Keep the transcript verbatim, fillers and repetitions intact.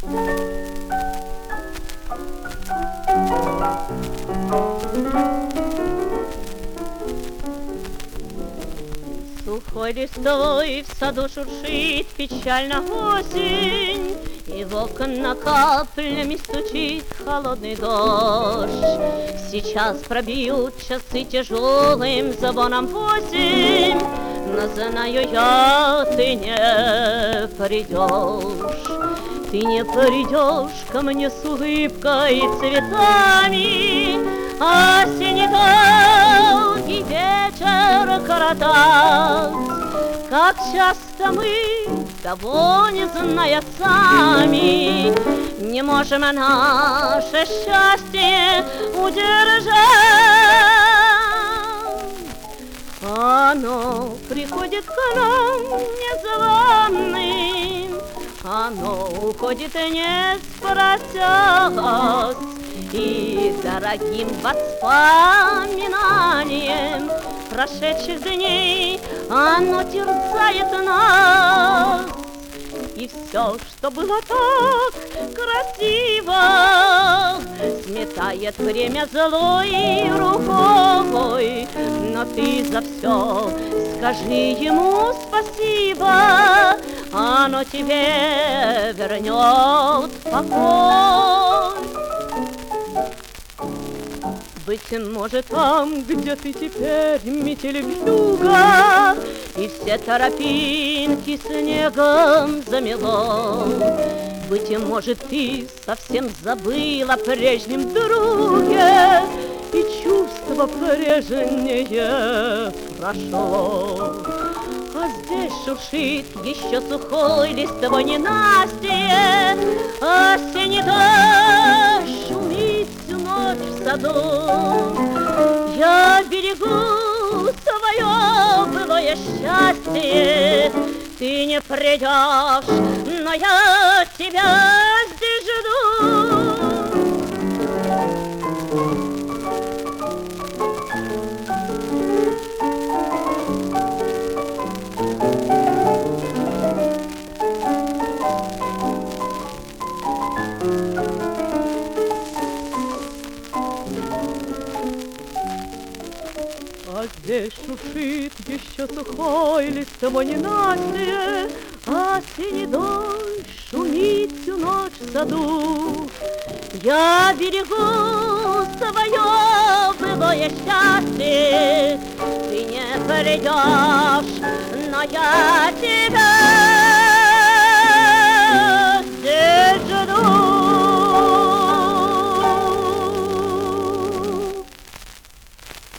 Сухой листвой в саду шуршит печально осень, и в окна каплями стучит холодный дождь. Сейчас пробьют часы тяжелым звоном восемь, но знаю я, ты не придешь. Ты не придешь ко мне с улыбкой и цветами, осенний долгий вечер коротать. Как часто мы, того не зная сами, не можем наше счастье удержать. Оно приходит к нам незваным, оно уходит не спросясь, и дорогим воспоминанием прошедших дней оно терзает нас. И все, что было так красиво, сметает время злой рукой. Но ты за все скажи ему спасибо, оно тебе вернет покой. Быть может, там, где ты теперь, метель вьюга, и все тропинки снегом замело. Быть может, ты совсем забыл о прежнем друге, и чувство прежнее прошло. А здесь шуршит еще сухой листвой ненастье, осенний дождь шумит всю ночь в саду. Я берегу свое былое счастье, ты не придешь, но я тебя здесь жду. А здесь шуршит еще сухой листвой ненастье, осенний дождь шумит всю ночь в саду. Я берегу свое былое счастье, ты не придешь, но я тебя